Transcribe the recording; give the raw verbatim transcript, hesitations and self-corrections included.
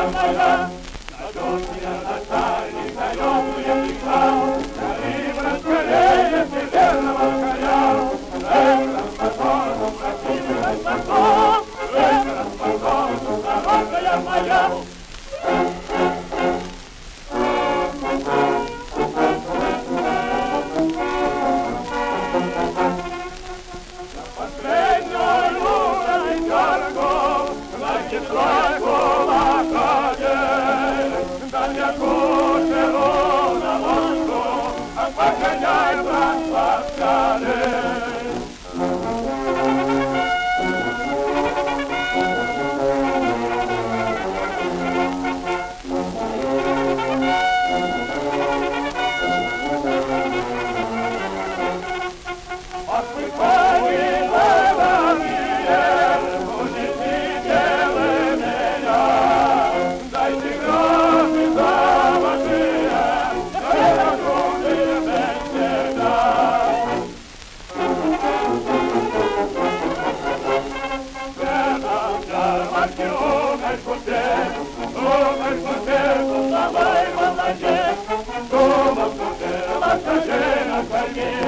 моя, зовет меня на дальний дает мне приказ, гори раскалее северного коня. Эх, распокойно, красивый распокойно, эх, распокойно, дорогая моя. Дома в душе, ласка же на корме.